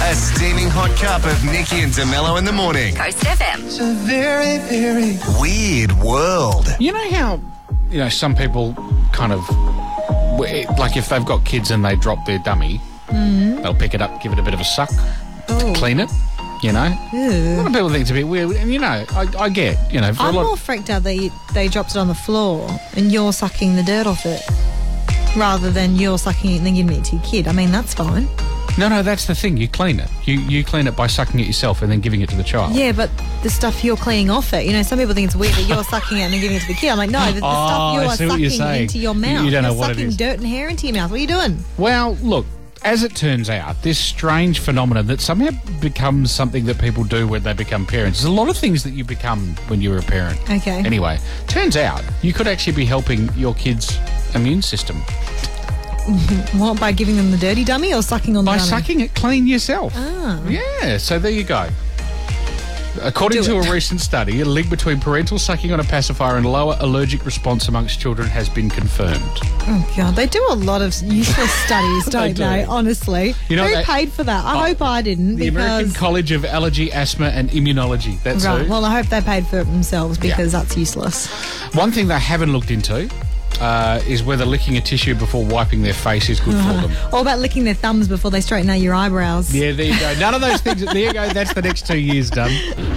A steaming hot cup of Nikki and DeMello in the morning. Coast FM. It's a very, very weird world. You know how, some people kind of, like if they've got kids and they drop their dummy, they'll pick it up, give it a bit of a suck, clean it, A lot of people think it's a bit weird. And, I get, for I'm a lot more freaked out that they dropped it on the floor and you're sucking the dirt off it rather than you're sucking it and then giving it to your kid. I mean, that's fine. No, that's the thing. You clean it. You clean it by sucking it yourself and then giving it to the child. Yeah, but the stuff you're cleaning off it, some people think it's weird that you're sucking it and then giving it to the kid. I'm like, no, the stuff you are sucking into your mouth. You don't know what it You're is. sucking dirt and hair into your mouth. What are you doing? Well, look, as it turns out, this strange phenomenon that somehow becomes something that people do when they become parents. There's a lot of things that you become when you're a parent. Okay. Anyway, turns out you could actually be helping your kid's immune system. What, by giving them the dirty dummy or sucking on the dummy? By sucking it clean yourself. Oh. Yeah, so there you go. According to a recent study, a link between parental sucking on a pacifier and lower allergic response amongst children has been confirmed. Oh, God. They do a lot of useless studies, don't they? Honestly. Who paid for that? I hope I didn't. The American College of Allergy, Asthma and Immunology. That's right. who. Well, I hope they paid for it themselves because that's useless. One thing they haven't looked into is whether licking a tissue before wiping their face is good for them. Or about licking their thumbs before they straighten out your eyebrows. Yeah, there you go. None of those things. There you go. That's the next 2 years done.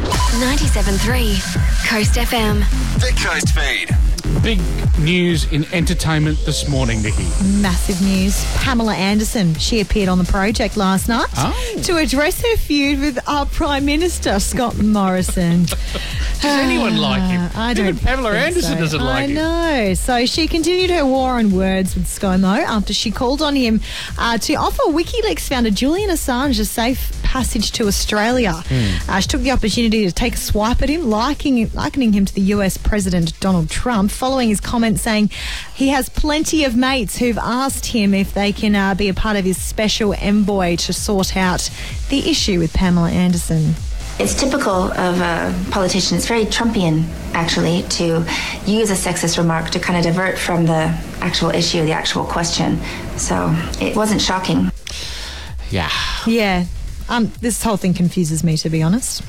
97.3 Coast FM. The Coast Feed. Big news in entertainment this morning, Nikki. Massive news. Pamela Anderson, she appeared on the project last night to address her feud with our Prime Minister, Scott Morrison. Does anyone like him? I don't Even Pamela Anderson doesn't like him. I know. So she continued her war on words with ScoMo after she called on him to offer WikiLeaks founder Julian Assange a safe passage to Australia. She took the opportunity to take a swipe at him, likening him to the US President Donald Trump, following his comments saying he has plenty of mates who've asked him if they can be a part of his special envoy to sort out the issue with Pamela Anderson. It's typical of a politician, it's very Trumpian, actually, to use a sexist remark to kind of divert from the actual issue, the actual question. So it wasn't shocking. Yeah. Yeah. This whole thing confuses me, to be honest.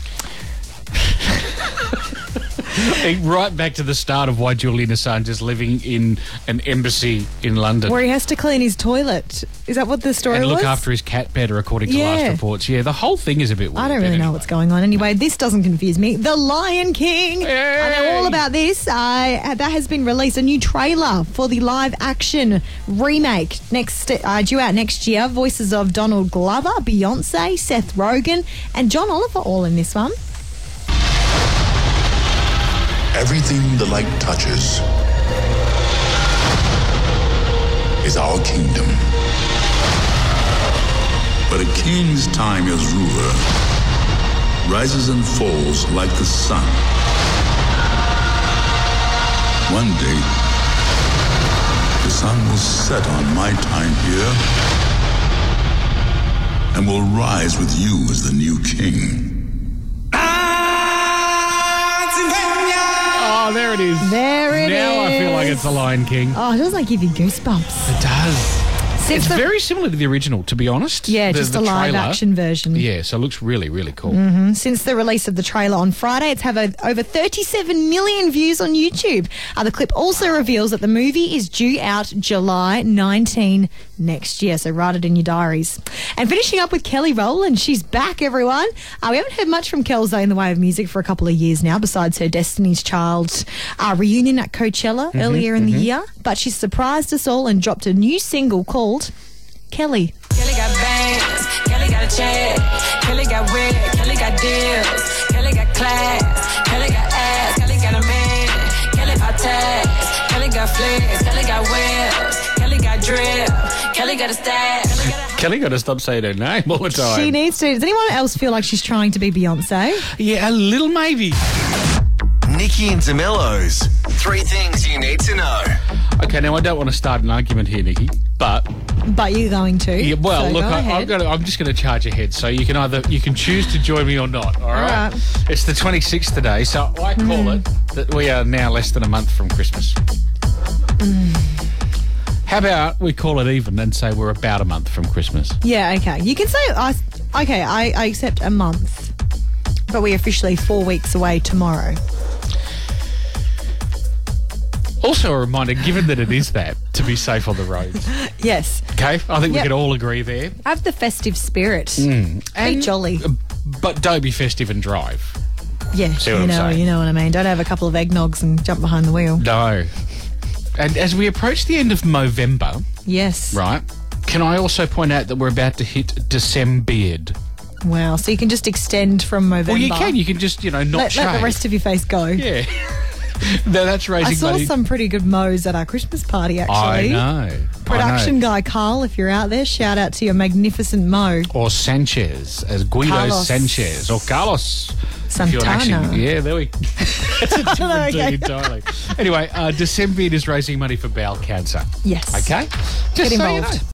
Right back to the start of why Julian Assange is living in an embassy in London. Where he has to clean his toilet. Is that what the story was? And look after his cat better, according to last reports. Yeah, the whole thing is a bit weird. I don't really know what's going on. Anyway, this doesn't confuse me. The Lion King. Yay! I know all about this. That has been released. A new trailer for the live-action remake due out next year. Voices of Donald Glover, Beyonce, Seth Rogen, and John Oliver all in this one. Everything the light touches is our kingdom. But a king's time as ruler rises and falls like the sun. One day, the sun will set on my time here and will rise with you as the new king. Oh, there it is. There it is. Now I feel like it's the Lion King. Oh, doesn't that give you goosebumps? It does. It's very similar to the original, to be honest. Yeah, just a live-action version. Yeah, so it looks really, really cool. Since the release of the trailer on Friday, it's had over 37 million views on YouTube. The clip also reveals that the movie is due out July 19 next year, so write it in your diaries. And finishing up with Kelly Rowland, she's back, everyone. We haven't heard much from Kells, though, in the way of music for a couple of years now, besides her Destiny's Child reunion at Coachella earlier in the year. But she surprised us all and dropped a new single called Kelly. Kelly got bands, Kelly got a check, Kelly got wig, Kelly got deals, Kelly got class, Kelly got ass, Kelly got a man, Kelly got tags, Kelly got flicks, Kelly got wheels, Kelly got drip, Kelly got a stash. Kelly got to stop saying her name all the time. She needs to. Does anyone else feel like she's trying to be Beyonce? Yeah, a little maybe. Nikki and DeMello's 3 things you need to know. Okay, now I don't want to start an argument here, Nikki, but you're going to. Yeah, well, so look, go I'm just going to charge ahead. So you can choose to join me or not. All right. It's the 26th today, so I call it that we are now less than a month from Christmas. How about we call it even and say we're about a month from Christmas? Yeah, okay. You can say, I accept a month, but we're officially 4 weeks away tomorrow. Also a reminder, given that it is that, to be safe on the roads. Yes. Okay? I think we Yep. can all agree there. Have the festive spirit. And- Be jolly. But don't be festive and drive. Yeah, See what I'm saying? you know what I mean. Don't have a couple of eggnogs and jump behind the wheel. No. And as we approach the end of Movember, Yes. right, can I also point out that we're about to hit December? Wow. So you can just extend from November. Well, you can. You can just, not let shave. the rest of your face go. Yeah. No, that's raising I saw money. some pretty good mows at our Christmas party, actually. I know. Production guy Carl, if you're out there, shout out to your magnificent mow. Or Sanchez, as Guido Carlos. Sanchez. Or Carlos. If you're Santana. yeah, there we go. That's a different Okay. dude entirely. Anyway, December is raising money for bowel cancer. Yes. Okay? Just Get so you involved. know.